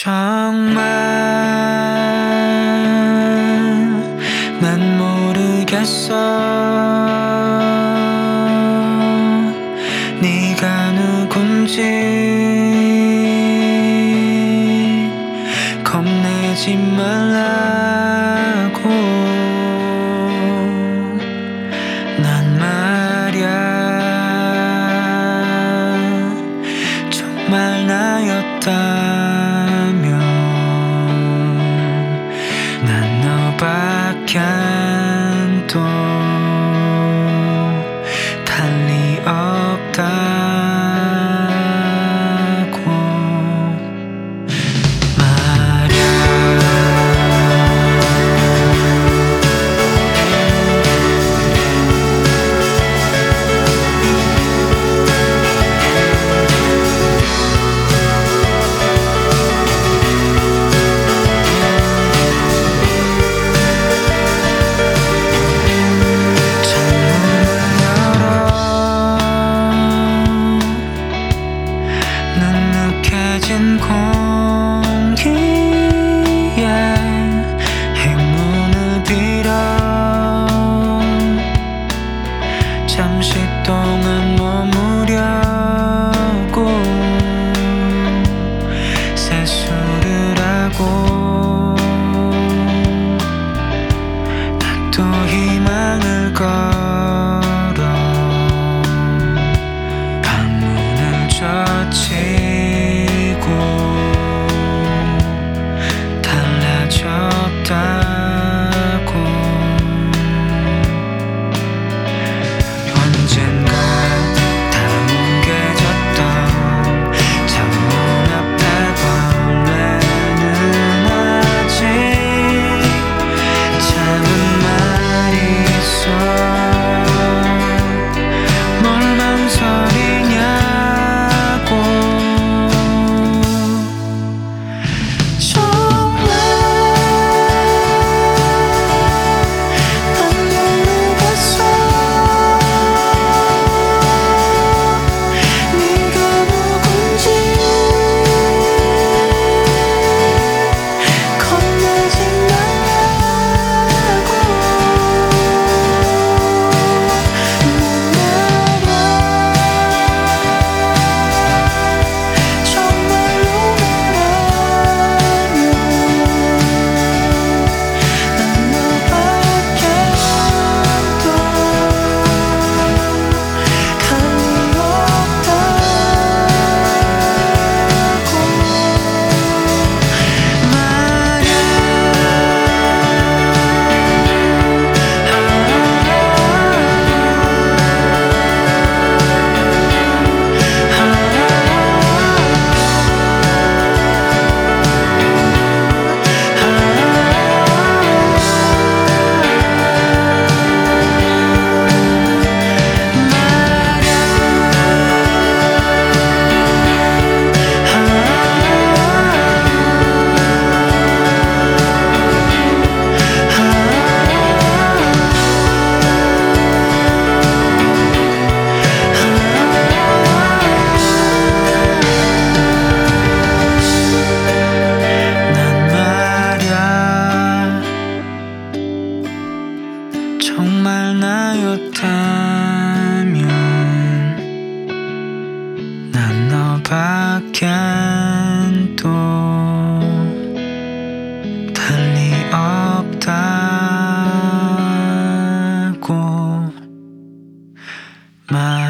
정말 난 모르겠어. 네가 누군지 겁내지 말라고. 난 말야 정말 나였다면 난 너밖엔 또 달리 없다고 말야. 눅눅해진 공기에 행운을 빌어 잠시 동안 머무려고 세수를 하고 나 또 희망을 걸어 방문을 젖히고 달라졌다고. 언젠가 다 뭉개졌던 창문 앞에 벌레는 아직 참은 말이 있어. 뭘 망설이냐고. 정말 난 모르겠어. 네가 누군지 겁내지 말라고. 정말로 말하면 난 너밖에 또 갈리 없다고 말야. 정말 나였다면 난 너밖엔 또 달리 없다고 말.